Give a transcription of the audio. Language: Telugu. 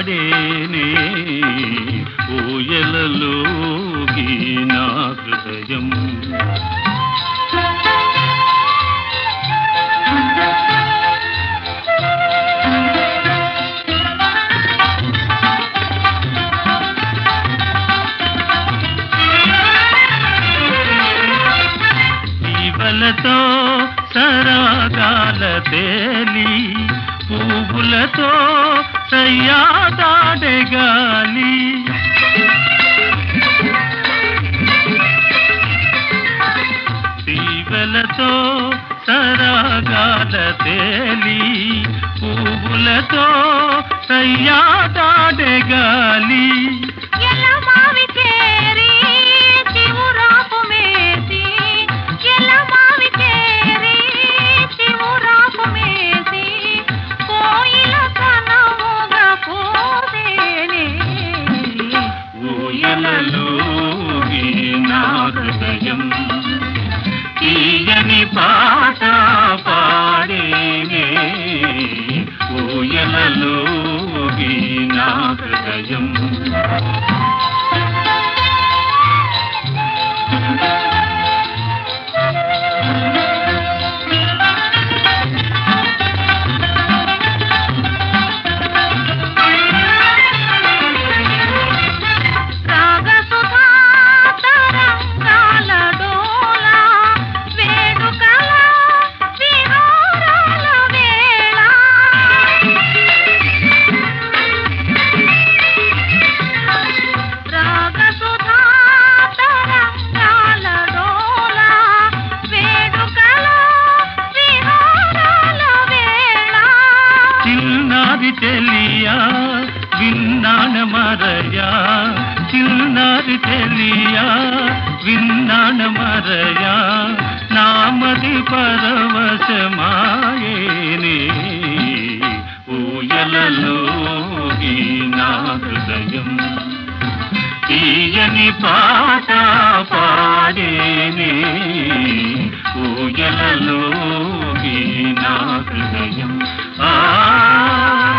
పాడేనే ఊయలలోగి నా హృదయం. జీవలతో సరాగాల తేలి పువ్వులతో సయ్యాదాడగాలి జీవలతో సరాగాల తేలి పువ్వులతో సయ్యాదాడగాలి. తీయని పాట పాడేనే ఊయలలోగి నా హృదయం. చెలియా విన్నాన మరయా చిన్నారి చెలియా విన్నాన మరయా నామది పరవశమాయేనే ఊయలలోగి నా హృదయం. తీయని పాట పాడేనే ఊయలలోగి నా హృదయం.